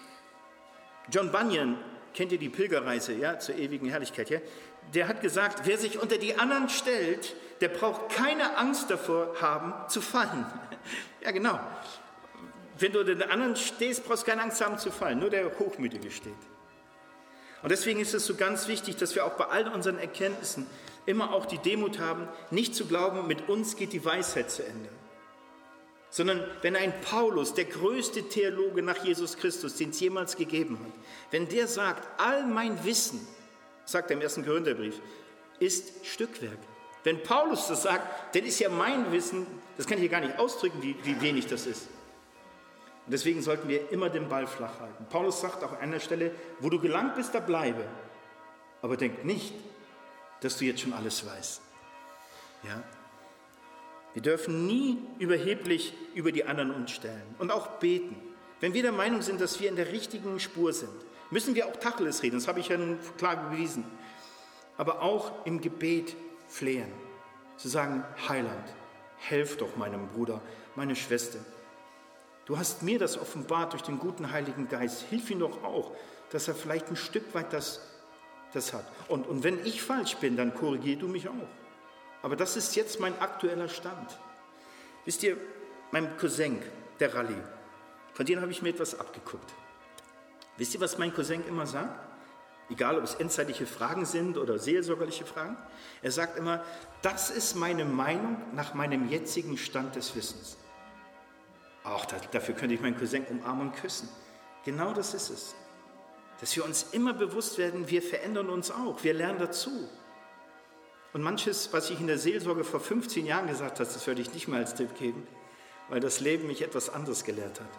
John Bunyan, kennt ihr die Pilgerreise, ja, zur ewigen Herrlichkeit, ja? Der hat gesagt, wer sich unter die anderen stellt, der braucht keine Angst davor haben, zu fallen. Ja, genau. Wenn du unter den anderen stehst, brauchst du keine Angst haben zu fallen, nur der Hochmütige steht. Und deswegen ist es so ganz wichtig, dass wir auch bei all unseren Erkenntnissen immer auch die Demut haben, nicht zu glauben, mit uns geht die Weisheit zu Ende. Sondern wenn ein Paulus, der größte Theologe nach Jesus Christus, den es jemals gegeben hat, wenn der sagt, all mein Wissen, sagt er im ersten Korintherbrief, ist Stückwerk. Wenn Paulus das sagt, dann ist ja mein Wissen, das kann ich hier gar nicht ausdrücken, wie, wie wenig das ist. Und deswegen sollten wir immer den Ball flach halten. Paulus sagt auch an einer Stelle, wo du gelangt bist, da bleibe. Aber denk nicht, dass du jetzt schon alles weißt. Ja? Wir dürfen nie überheblich über die anderen uns stellen und auch beten. Wenn wir der Meinung sind, dass wir in der richtigen Spur sind, müssen wir auch Tacheles reden, das habe ich ja nun klar bewiesen. Aber auch im Gebet flehen, zu sagen, Heiland, helf doch meinem Bruder, meine Schwester. Du hast mir das offenbart durch den guten Heiligen Geist. Hilf ihm doch auch, dass er vielleicht ein Stück weit das, das hat. Und, und wenn ich falsch bin, dann korrigier du mich auch. Aber das ist jetzt mein aktueller Stand. Wisst ihr, mein Cousin, der Rallye, von dem habe ich mir etwas abgeguckt. Wisst ihr, was mein Cousin immer sagt? Egal, ob es endzeitliche Fragen sind oder seelsorgerliche Fragen. Er sagt immer, das ist meine Meinung nach meinem jetzigen Stand des Wissens. Auch dafür könnte ich meinen Cousin umarmen und küssen. Genau das ist es. Dass wir uns immer bewusst werden, wir verändern uns auch, wir lernen dazu. Und manches, was ich in der Seelsorge vor fünfzehn Jahren gesagt habe, das würde ich nicht mehr als Tipp geben, weil das Leben mich etwas anderes gelehrt hat.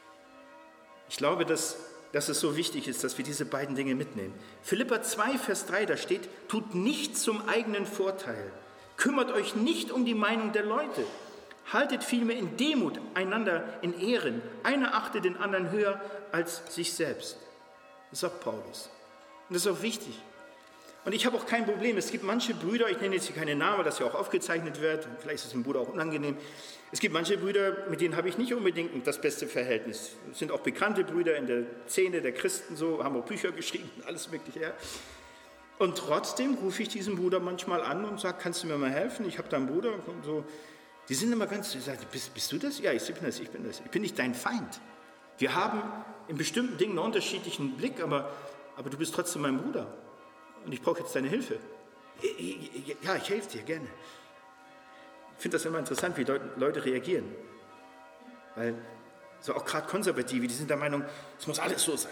Ich glaube, dass, dass es so wichtig ist, dass wir diese beiden Dinge mitnehmen. Philipper zwei, Vers drei, da steht, tut nichts zum eigenen Vorteil. Kümmert euch nicht um die Meinung der Leute. Haltet vielmehr in Demut einander in Ehren. Einer achtet den anderen höher als sich selbst. Das sagt Paulus. Und das ist auch wichtig. Und ich habe auch kein Problem. Es gibt manche Brüder, ich nenne jetzt hier keine Namen, weil das ja auch aufgezeichnet wird. Vielleicht ist es dem Bruder auch unangenehm. Es gibt manche Brüder, mit denen habe ich nicht unbedingt das beste Verhältnis. Es sind auch bekannte Brüder in der Szene der Christen, so haben auch Bücher geschrieben, alles Mögliche. Ja. Und trotzdem rufe ich diesen Bruder manchmal an und sage, kannst du mir mal helfen? Ich habe da einen Bruder. Und so. Die sind immer ganz, ich sage, bist, bist du das? Ja, ich bin das, ich bin das. Ich bin nicht dein Feind. Wir haben in bestimmten Dingen einen unterschiedlichen Blick, aber, aber du bist trotzdem mein Bruder. Und ich brauche jetzt deine Hilfe. Ja, ich helfe dir gerne. Ich finde das immer interessant, wie Leute reagieren. Weil so auch gerade Konservative, die sind der Meinung, es muss alles so sein.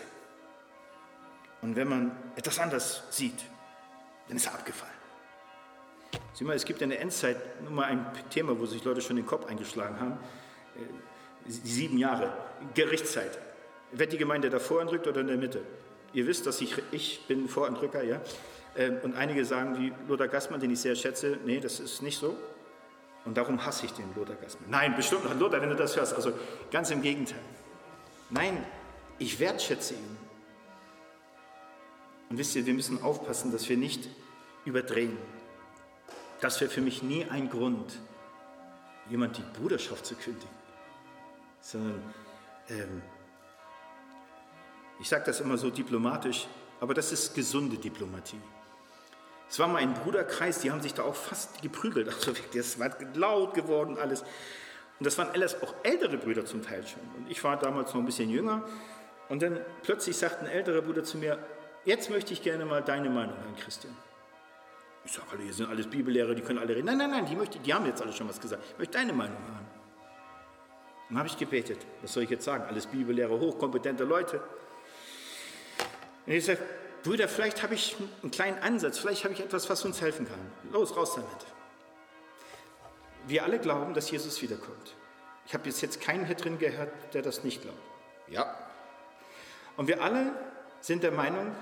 Und wenn man etwas anders sieht, dann ist er abgefallen. Sieh mal, es gibt in der Endzeit nur mal ein Thema, wo sich Leute schon den Kopf eingeschlagen haben. Die sieben Jahre, Gerichtszeit. Wird die Gemeinde da vorentrückt oder in der Mitte? Ihr wisst, dass ich, ich bin Vorentrücker, ja. Und einige sagen, wie Lothar Gassmann, den ich sehr schätze, nee, das ist nicht so. Und darum hasse ich den Luther Gassmann. Nein, bestimmt noch Luther, wenn du das hörst. Also ganz im Gegenteil. Nein, ich wertschätze ihn. Und wisst ihr, wir müssen aufpassen, dass wir nicht überdrehen. Das wäre für mich nie ein Grund, jemand die Bruderschaft zu kündigen. Sondern, ähm, ich sage das immer so diplomatisch, aber das ist gesunde Diplomatie. Es war mal ein Bruderkreis, die haben sich da auch fast geprügelt. Also das war laut geworden alles. Und das waren alles auch ältere Brüder zum Teil schon. Und ich war damals noch ein bisschen jünger. Und dann plötzlich sagt ein älterer Bruder zu mir, jetzt möchte ich gerne mal deine Meinung hören, Christian. Ich sage, alle, hier sind alles Bibellehrer, die können alle reden. Nein, nein, nein, die, möchte, die haben jetzt alle schon was gesagt. Ich möchte deine Meinung hören. Dann habe ich gebetet. Was soll ich jetzt sagen? Alles Bibellehrer, hochkompetente Leute. Und ich sage, Brüder, vielleicht habe ich einen kleinen Ansatz, vielleicht habe ich etwas, was uns helfen kann. Los, raus damit. Wir alle glauben, dass Jesus wiederkommt. Ich habe jetzt keinen hier drin gehört, der das nicht glaubt. Ja. Und wir alle sind der Meinung,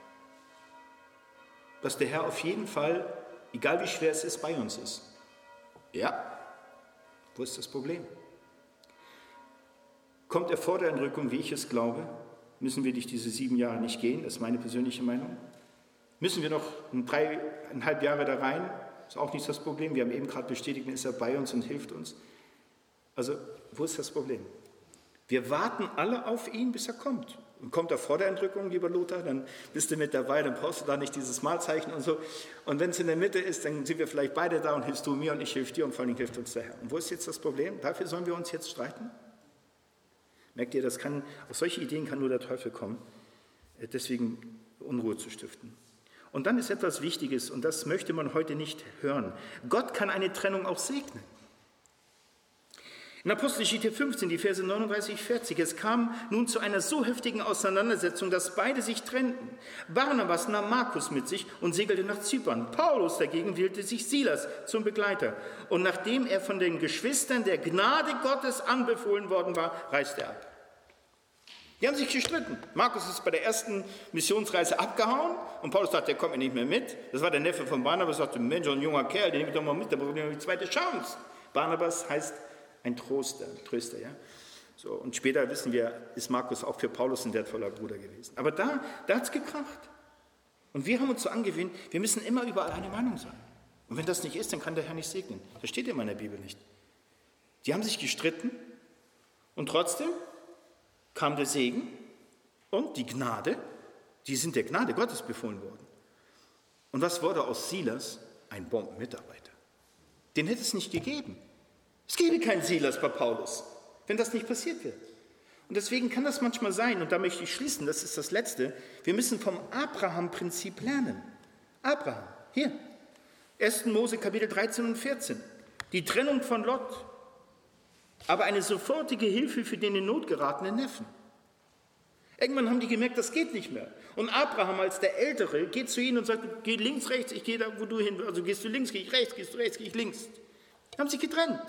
dass der Herr auf jeden Fall, egal wie schwer es ist, bei uns ist. Ja. Wo ist das Problem? Kommt er vor der Entrückung, wie ich es glaube, müssen wir durch diese sieben Jahre nicht gehen, das ist meine persönliche Meinung. Müssen wir noch dreieinhalb Jahre da rein, ist auch nicht das Problem. Wir haben eben gerade bestätigt, ist er bei uns und hilft uns. Also, wo ist das Problem? Wir warten alle auf ihn, bis er kommt. Und kommt er vor der Entrückung, lieber Lothar, dann bist du mit dabei, dann brauchst du da nicht dieses Malzeichen und so. Und wenn es in der Mitte ist, dann sind wir vielleicht beide da und hilfst du mir und ich hilf dir und vor allem hilft uns der Herr. Und wo ist jetzt das Problem? Dafür sollen wir uns jetzt streiten? Merkt ihr, das kann, auf solche Ideen kann nur der Teufel kommen, deswegen Unruhe zu stiften. Und dann ist etwas Wichtiges, und das möchte man heute nicht hören. Gott kann eine Trennung auch segnen. In Apostelgeschichte fünfzehn, die Verse neununddreißig, vierzig, es kam nun zu einer so heftigen Auseinandersetzung, dass beide sich trennten. Barnabas nahm Markus mit sich und segelte nach Zypern. Paulus dagegen wählte sich Silas zum Begleiter. Und nachdem er von den Geschwistern der Gnade Gottes anbefohlen worden war, reiste er ab. Die haben sich gestritten. Markus ist bei der ersten Missionsreise abgehauen und Paulus sagte, der kommt mir nicht mehr mit. Das war der Neffe von Barnabas, sagte, Mensch, so ein junger Kerl, den nehme ich doch mal mit, der braucht eine zweite Chance. Barnabas heißt ein Troster, Tröster, ja. So, und später wissen wir, ist Markus auch für Paulus ein wertvoller Bruder gewesen. Aber da, da hat es gekracht. Und wir haben uns so angewöhnt, wir müssen immer überall eine Meinung sein. Und wenn das nicht ist, dann kann der Herr nicht segnen. Das steht in meiner Bibel nicht. Die haben sich gestritten und trotzdem kam der Segen und die Gnade, die sind der Gnade Gottes befohlen worden. Und was wurde aus Silas? Ein Bombenmitarbeiter. Den hätte es nicht gegeben. Es gäbe keinen Silas bei Paulus, wenn das nicht passiert wäre. Und deswegen kann das manchmal sein, und da möchte ich schließen, das ist das Letzte, wir müssen vom Abraham-Prinzip lernen. Abraham, hier, ersten Mose Kapitel dreizehn und vierzehn, die Trennung von Lot, aber eine sofortige Hilfe für den in Not geratenen Neffen. Irgendwann haben die gemerkt, das geht nicht mehr. Und Abraham als der Ältere geht zu ihnen und sagt, geh links, rechts, ich gehe da, wo du hin, also gehst du links, gehe ich rechts, gehst du rechts, gehe ich links. Die haben sich getrennt.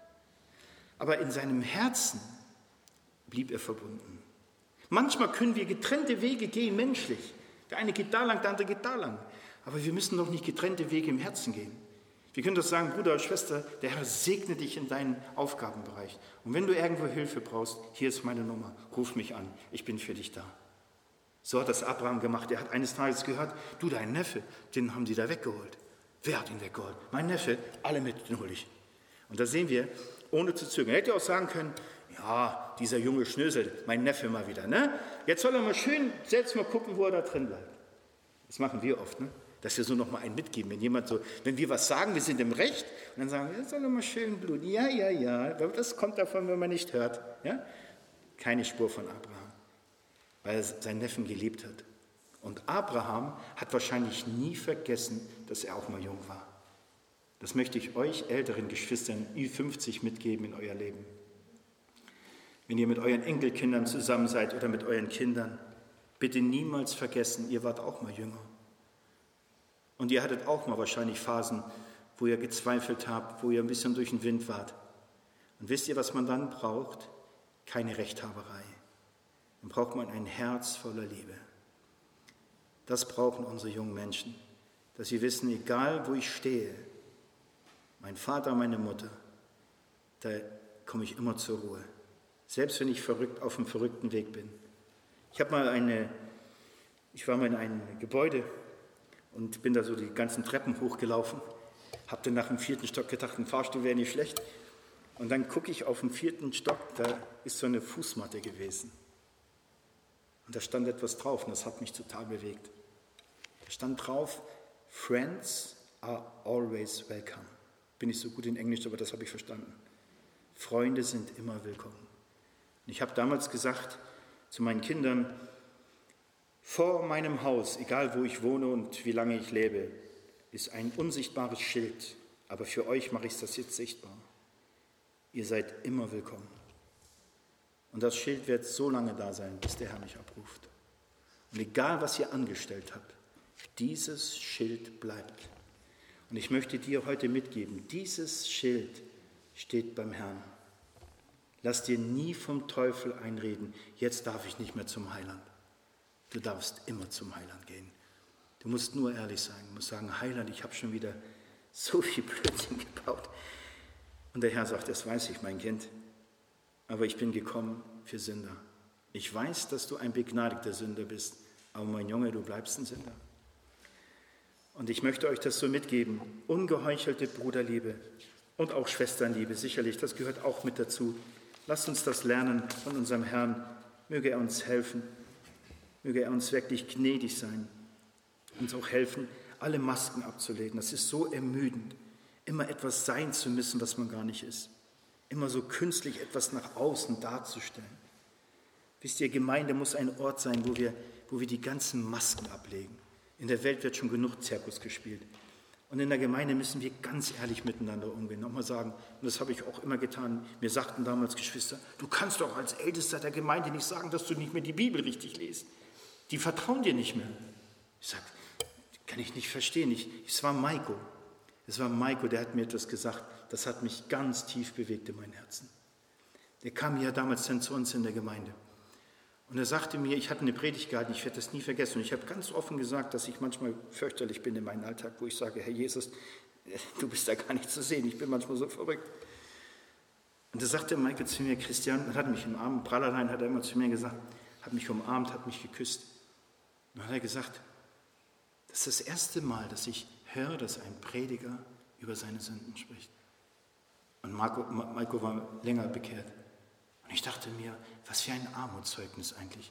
Aber in seinem Herzen blieb er verbunden. Manchmal können wir getrennte Wege gehen, menschlich. Der eine geht da lang, der andere geht da lang. Aber wir müssen doch nicht getrennte Wege im Herzen gehen. Wir können doch sagen, Bruder, Schwester, der Herr segne dich in deinen Aufgabenbereich. Und wenn du irgendwo Hilfe brauchst, hier ist meine Nummer, ruf mich an, ich bin für dich da. So hat das Abraham gemacht. Er hat eines Tages gehört, du, dein Neffe, den haben sie da weggeholt. Wer hat ihn weggeholt? Mein Neffe, alle mit, den hol ich. Und da sehen wir, ohne zu zögern. Er hätte auch sagen können, ja, dieser junge Schnösel, mein Neffe mal wieder, ne? Jetzt soll er mal schön selbst mal gucken, wo er da drin bleibt. Das machen wir oft, ne? Dass wir so noch mal einen mitgeben. Wenn jemand so, wenn wir was sagen, wir sind im Recht, und dann sagen wir, jetzt soll er mal schön bluten. Ja, ja, ja, das kommt davon, wenn man nicht hört. Ja? Keine Spur von Abraham, weil er seinen Neffen geliebt hat. Und Abraham hat wahrscheinlich nie vergessen, dass er auch mal jung war. Das möchte ich euch älteren Geschwistern Ü fünfzig mitgeben in euer Leben. Wenn ihr mit euren Enkelkindern zusammen seid oder mit euren Kindern, bitte niemals vergessen, ihr wart auch mal jünger. Und ihr hattet auch mal wahrscheinlich Phasen, wo ihr gezweifelt habt, wo ihr ein bisschen durch den Wind wart. Und wisst ihr, was man dann braucht? Keine Rechthaberei. Dann braucht man ein Herz voller Liebe. Das brauchen unsere jungen Menschen, dass sie wissen, egal wo ich stehe, mein Vater, meine Mutter, da komme ich immer zur Ruhe. Selbst wenn ich verrückt auf einem verrückten Weg bin. Ich habe mal eine, ich war mal in einem Gebäude und bin da so die ganzen Treppen hochgelaufen, habe dann nach dem vierten Stock gedacht, ein Fahrstuhl wäre nicht schlecht. Und dann gucke ich auf den vierten Stock, da ist so eine Fußmatte gewesen. Und da stand etwas drauf und das hat mich total bewegt. Da stand drauf, Friends are always welcome. Bin ich so gut in Englisch, aber das habe ich verstanden. Freunde sind immer willkommen. Und ich habe damals gesagt zu meinen Kindern, vor meinem Haus, egal wo ich wohne und wie lange ich lebe, ist ein unsichtbares Schild, aber für euch mache ich das jetzt sichtbar. Ihr seid immer willkommen. Und das Schild wird so lange da sein, bis der Herr mich abruft. Und egal, was ihr angestellt habt, dieses Schild bleibt. Und ich möchte dir heute mitgeben, dieses Schild steht beim Herrn. Lass dir nie vom Teufel einreden, jetzt darf ich nicht mehr zum Heiland. Du darfst immer zum Heiland gehen. Du musst nur ehrlich sein, du musst sagen, Heiland, ich habe schon wieder so viel Blödsinn gebaut. Und der Herr sagt, das weiß ich, mein Kind, aber ich bin gekommen für Sünder. Ich weiß, dass du ein begnadigter Sünder bist, aber mein Junge, du bleibst ein Sünder. Und ich möchte euch das so mitgeben, ungeheuchelte Bruderliebe und auch Schwesternliebe, sicherlich, das gehört auch mit dazu. Lasst uns das lernen von unserem Herrn. Möge er uns helfen, möge er uns wirklich gnädig sein, uns auch helfen, alle Masken abzulegen. Das ist so ermüdend, immer etwas sein zu müssen, was man gar nicht ist. Immer so künstlich etwas nach außen darzustellen. Wisst ihr, Gemeinde muss ein Ort sein, wo wir, wo wir die ganzen Masken ablegen. In der Welt wird schon genug Zirkus gespielt. Und in der Gemeinde müssen wir ganz ehrlich miteinander umgehen. Nochmal sagen, und das habe ich auch immer getan, mir sagten damals Geschwister, du kannst doch als Ältester der Gemeinde nicht sagen, dass du nicht mehr die Bibel richtig liest. Die vertrauen dir nicht mehr. Ich sage, kann ich nicht verstehen. Ich, es war Maiko. Es war Maiko, der hat mir etwas gesagt, das hat mich ganz tief bewegt in mein Herzen. Der kam ja damals dann zu uns in der Gemeinde. Und er sagte mir, ich hatte eine Predigt gehalten, ich werde das nie vergessen. Und ich habe ganz offen gesagt, dass ich manchmal fürchterlich bin in meinem Alltag, wo ich sage, Herr Jesus, du bist da gar nicht zu sehen, ich bin manchmal so verrückt. Und da sagte Michael zu mir, Christian, und hat mich umarmt, Prallerlein hat er immer zu mir gesagt, hat mich umarmt, hat mich geküsst. Und dann hat er gesagt, das ist das erste Mal, dass ich höre, dass ein Prediger über seine Sünden spricht. Und Marco, Marco war länger bekehrt. Und ich dachte mir, was für ein Armutszeugnis eigentlich.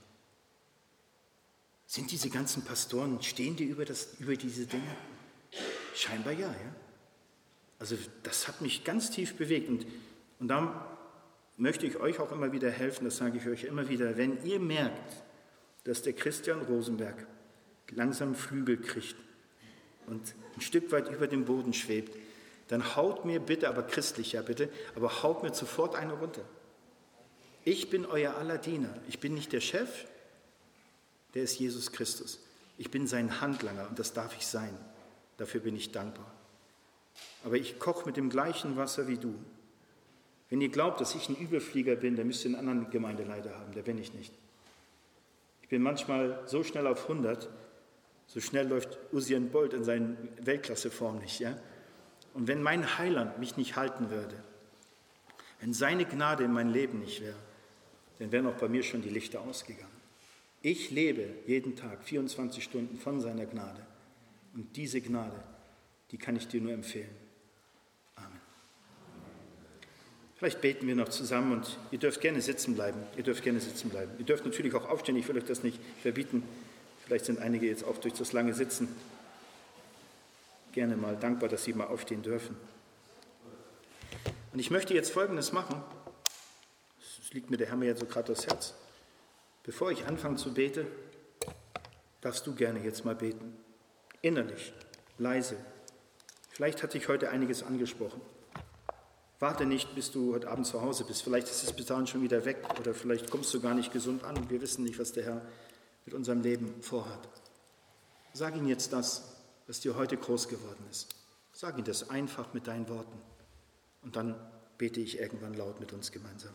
Sind diese ganzen Pastoren, stehen die über, das, über diese Dinge? Scheinbar ja, ja. Also das hat mich ganz tief bewegt. Und, und da möchte ich euch auch immer wieder helfen, das sage ich euch immer wieder, wenn ihr merkt, dass der Christian Rosenberg langsam Flügel kriegt und ein Stück weit über dem Boden schwebt, dann haut mir bitte, aber christlich ja bitte, aber haut mir sofort eine runter. Ich bin euer aller Diener. Ich bin nicht der Chef, der ist Jesus Christus. Ich bin sein Handlanger und das darf ich sein. Dafür bin ich dankbar. Aber ich koche mit dem gleichen Wasser wie du. Wenn ihr glaubt, dass ich ein Überflieger bin, dann müsst ihr einen anderen Gemeindeleiter haben. Der bin ich nicht. Ich bin manchmal so schnell auf hundert, so schnell läuft Usain Bolt in seiner Weltklasseform nicht. Ja? Und wenn mein Heiland mich nicht halten würde, wenn seine Gnade in mein Leben nicht wäre, dann wären auch bei mir schon die Lichter ausgegangen. Ich lebe jeden Tag vierundzwanzig Stunden von seiner Gnade. Und diese Gnade, die kann ich dir nur empfehlen. Amen. Vielleicht beten wir noch zusammen und ihr dürft gerne sitzen bleiben. Ihr dürft gerne sitzen bleiben. Ihr dürft natürlich auch aufstehen, ich will euch das nicht verbieten. Vielleicht sind einige jetzt auch durch das lange Sitzen gerne mal dankbar, dass sie mal aufstehen dürfen. Und ich möchte jetzt Folgendes machen. Es liegt mir der Herr mir jetzt so gerade aufs Herz. Bevor ich anfange zu beten, darfst du gerne jetzt mal beten. Innerlich, leise. Vielleicht hat dich heute einiges angesprochen. Warte nicht, bis du heute Abend zu Hause bist. Vielleicht ist es bis dahin schon wieder weg oder vielleicht kommst du gar nicht gesund an. Wir wissen nicht, was der Herr mit unserem Leben vorhat. Sag ihm jetzt das, was dir heute groß geworden ist. Sag ihm das einfach mit deinen Worten. Und dann bete ich irgendwann laut mit uns gemeinsam.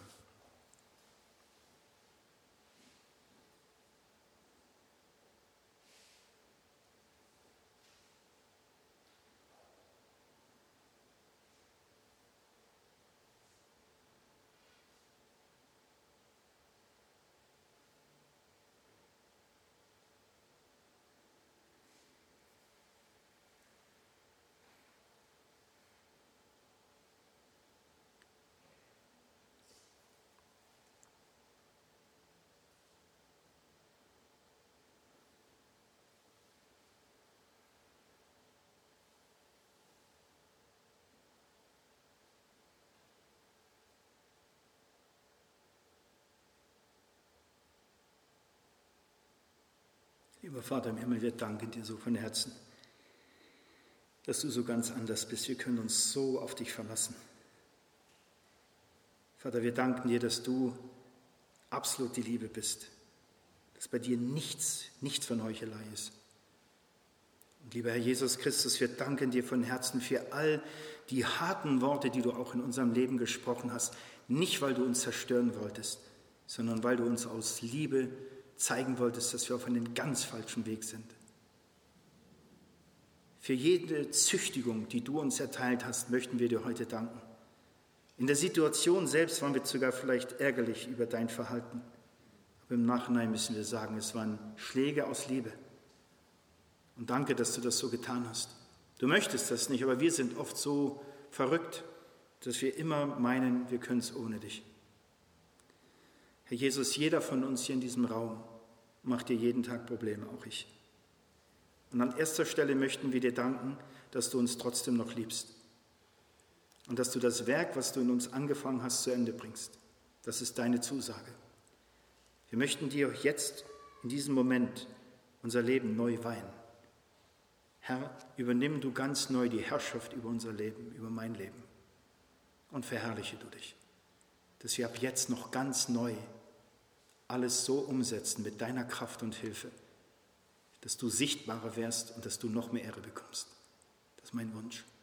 Lieber Vater im Himmel, wir danken dir so von Herzen, dass du so ganz anders bist. Wir können uns so auf dich verlassen. Vater, wir danken dir, dass du absolut die Liebe bist, dass bei dir nichts, nichts von Heuchelei ist. Und lieber Herr Jesus Christus, wir danken dir von Herzen für all die harten Worte, die du auch in unserem Leben gesprochen hast, nicht weil du uns zerstören wolltest, sondern weil du uns aus Liebe zeigen wolltest, dass wir auf einem ganz falschen Weg sind. Für jede Züchtigung, die du uns erteilt hast, möchten wir dir heute danken. In der Situation selbst waren wir sogar vielleicht ärgerlich über dein Verhalten. Aber im Nachhinein müssen wir sagen, es waren Schläge aus Liebe. Und danke, dass du das so getan hast. Du möchtest das nicht, aber wir sind oft so verrückt, dass wir immer meinen, wir können es ohne dich. Herr Jesus, jeder von uns hier in diesem Raum macht dir jeden Tag Probleme, auch ich. Und an erster Stelle möchten wir dir danken, dass du uns trotzdem noch liebst. Und dass du das Werk, was du in uns angefangen hast, zu Ende bringst. Das ist deine Zusage. Wir möchten dir jetzt in diesem Moment unser Leben neu weihen. Herr, übernimm du ganz neu die Herrschaft über unser Leben, über mein Leben. Und verherrliche du dich, dass wir ab jetzt noch ganz neu alles so umsetzen mit deiner Kraft und Hilfe, dass du sichtbarer wärst und dass du noch mehr Ehre bekommst. Das ist mein Wunsch.